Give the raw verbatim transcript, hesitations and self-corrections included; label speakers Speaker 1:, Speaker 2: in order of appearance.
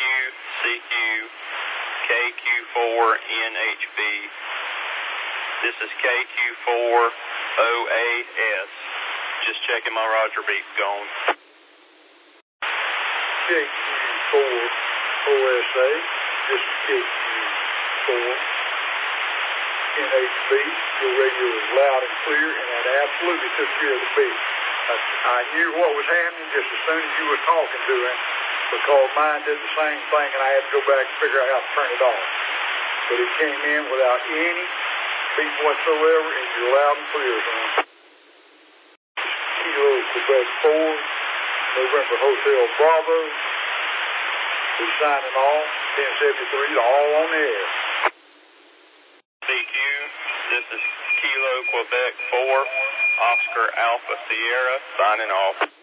Speaker 1: C Q, K Q four N H B. This is K Q four O A S. Just checking my Roger beep's going.
Speaker 2: K Q four O S A. This is K Q four N H B. Your radio is loud and clear, and that absolutely took care of the beep. I, I knew what was happening just as soon as you were talking to him, because mine did the same thing, and I had to go back and figure out how to turn it off. But it came in without any beep whatsoever, and you're loud and clear, son. Kilo Quebec four, November Hotel Bravo. We're signing off. ten seventy-three, all on the air.
Speaker 1: C Q, this is Kilo Quebec four, Oscar Alpha Sierra, signing off.